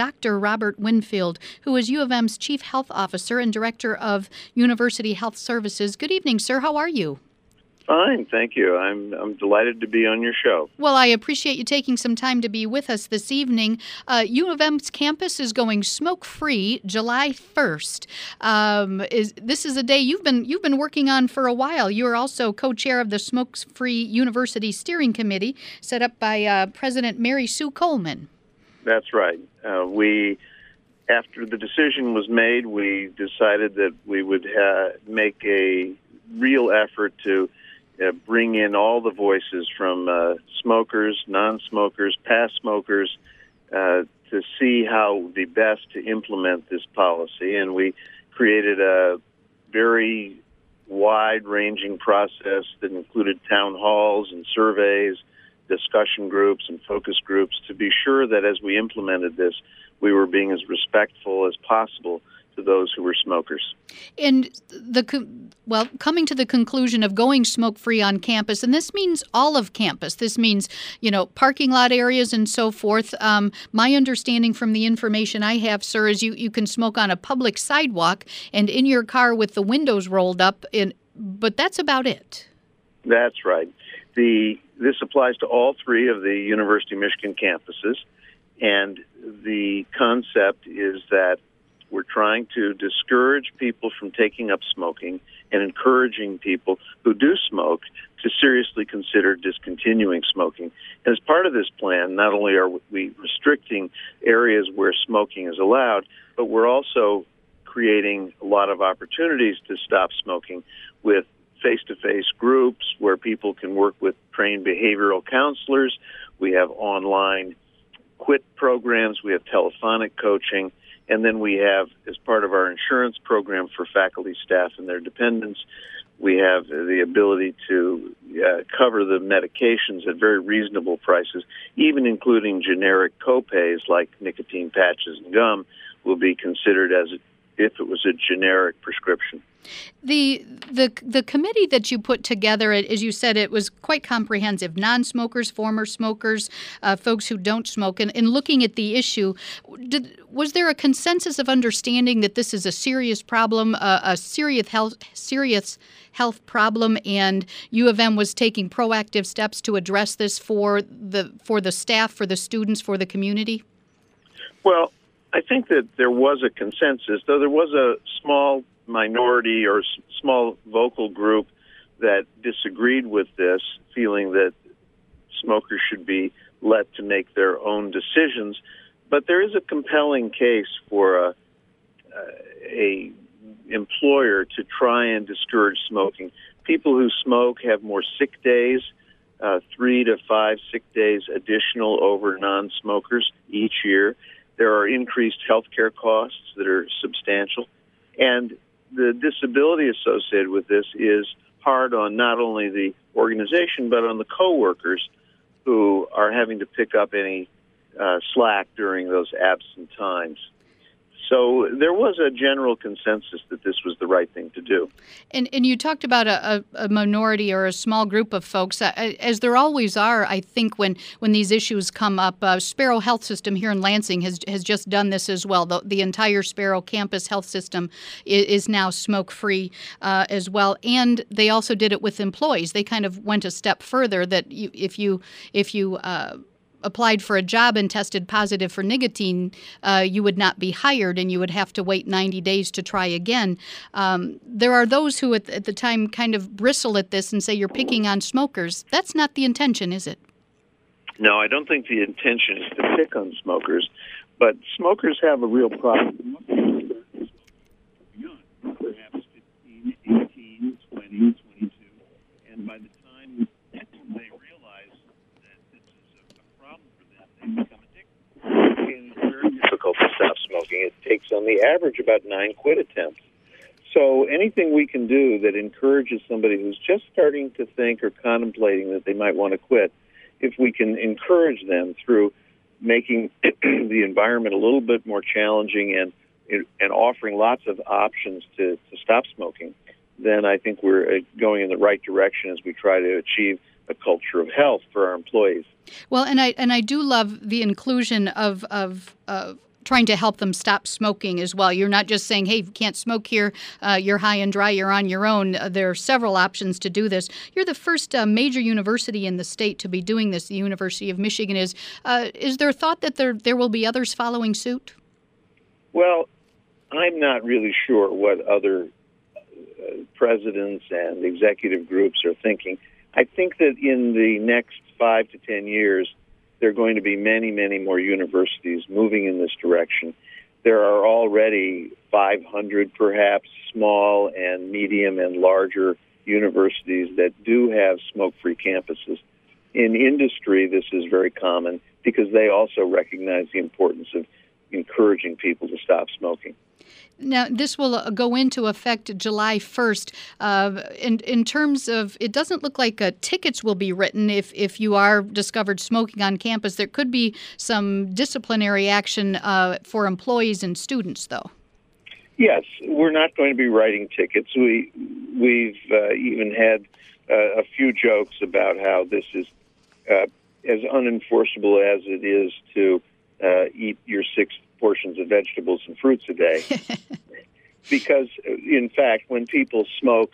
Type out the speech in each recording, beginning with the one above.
Dr. Robert Winfield, who is U of M's Chief Health Officer and Director of University Health Services. Good evening, sir. How are you? Fine, thank you. I'm delighted to be on your show. Well, I appreciate you taking some time to be with us this evening. U of M's campus is going smoke-free July 1st. This is a day you've been working on for a while. You are also co-chair of the Smoke-Free University Steering Committee, set up by President Mary Sue Coleman. That's right. After the decision was made, we decided that we would make a real effort to bring in all the voices from smokers, non-smokers, past smokers, to see how would be best to implement this policy. And we created a very wide-ranging process that included town halls and surveys, discussion groups and focus groups to be sure that as we implemented this, we were being as respectful as possible to those who were smokers. And coming to the conclusion of going smoke-free on campus, and this means all of campus. This means, parking lot areas and so forth. My understanding from the information I have, sir, is you can smoke on a public sidewalk and in your car with the windows rolled up, but that's about it. That's right. This applies to all three of the University of Michigan campuses, and the concept is that we're trying to discourage people from taking up smoking and encouraging people who do smoke to seriously consider discontinuing smoking. And as part of this plan, not only are we restricting areas where smoking is allowed, but we're also creating a lot of opportunities to stop smoking with face-to-face groups where people can work with trained behavioral counselors. We have online quit programs. We have telephonic coaching. And then we have, as part of our insurance program for faculty, staff, and their dependents, we have the ability to cover the medications at very reasonable prices, even including generic copays like nicotine patches and gum will be considered as if it was a generic prescription. The committee that you put together, as you said, it was quite comprehensive. Non-smokers, former smokers, folks who don't smoke. And looking at the issue, was there a consensus of understanding that this is a serious problem, a serious health problem, and U of M was taking proactive steps to address this for the staff, for the students, for the community? Well, I think that there was a consensus, though there was a small minority or small vocal group that disagreed with this, feeling that smokers should be let to make their own decisions. But there is a compelling case for a employer to try and discourage smoking. People who smoke have more sick days, 3 to 5 sick days additional over non-smokers each year. There are increased health care costs that are substantial. And the disability associated with this is hard on not only the organization, but on the coworkers who are having to pick up any slack during those absent times. So there was a general consensus that this was the right thing to do. And you talked about a minority or a small group of folks, as there always are, I think, when these issues come up. Sparrow Health System here in Lansing has just done this as well. The entire Sparrow campus health system is now smoke-free as well. And they also did it with employees. They kind of went a step further that if you applied for a job and tested positive for nicotine, you would not be hired and you would have to wait 90 days to try again. There are those who at the time kind of bristle at this and say you're picking on smokers. That's not the intention, is it? No, I don't think the intention is to pick on smokers, but smokers have a real problem. Perhaps 15, 18, 20, 22, and by the time they realize that this is a problem for them, they become addicted. And it's very difficult to stop smoking. It takes on the average about 9 quit attempts. So anything we can do that encourages somebody who's just starting to think or contemplating that they might want to quit, if we can encourage them through making the environment a little bit more challenging and offering lots of options to stop smoking, then I think we're going in the right direction as we try to achieve a culture of health for our employees. Well, and I do love the inclusion of trying to help them stop smoking as well. You're not just saying, hey, you can't smoke here, you're high and dry, you're on your own. There are several options to do this. You're the first major university in the state to be doing this. The University of Michigan is. Is there thought that there will be others following suit? Well, I'm not really sure what other presidents and executive groups are thinking. I think that in the next 5 to 10 years, there are going to be many, many more universities moving in this direction. There are already 500, perhaps, small and medium and larger universities that do have smoke-free campuses. In industry, this is very common because they also recognize the importance of encouraging people to stop smoking. Now, this will go into effect July 1st. In terms of, it doesn't look like tickets will be written if you are discovered smoking on campus. There could be some disciplinary action for employees and students, though. Yes, we're not going to be writing tickets. We've even had a few jokes about how this is as unenforceable as it is to eat your 6 portions of vegetables and fruits a day. Because, in fact, when people smoke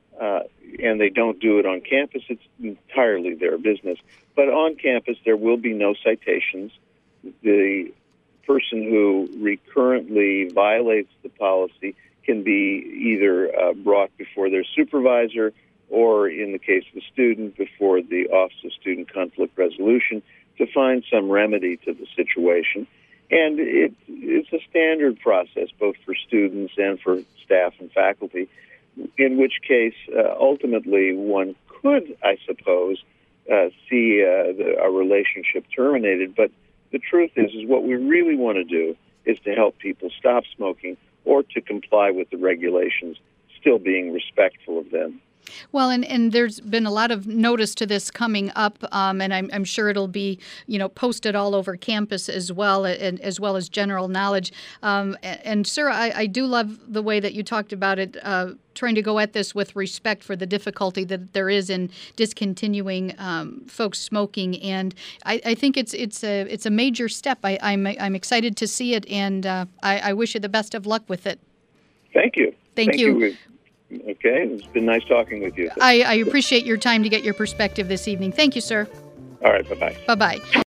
and they don't do it on campus, it's entirely their business. But on campus, there will be no citations. The person who recurrently violates the policy can be either brought before their supervisor or, in the case of a student, before the Office of Student Conflict Resolution to find some remedy to the situation. And it's a standard process, both for students and for staff and faculty, in which case, ultimately, one could, I suppose, see a relationship terminated. But the truth is what we really want to do is to help people stop smoking or to comply with the regulations, still being respectful of them. Well, and there's been a lot of notice to this coming up, and I'm sure it'll be, posted all over campus as well, and as well as general knowledge. And sir, I do love the way that you talked about it, trying to go at this with respect for the difficulty that there is in discontinuing folks smoking, and I think it's a major step. I'm excited to see it, and I wish you the best of luck with it. Thank you. Thank you. Okay, it's been nice talking with you. I appreciate your time to get your perspective this evening. Thank you, sir. All right, bye-bye. Bye-bye.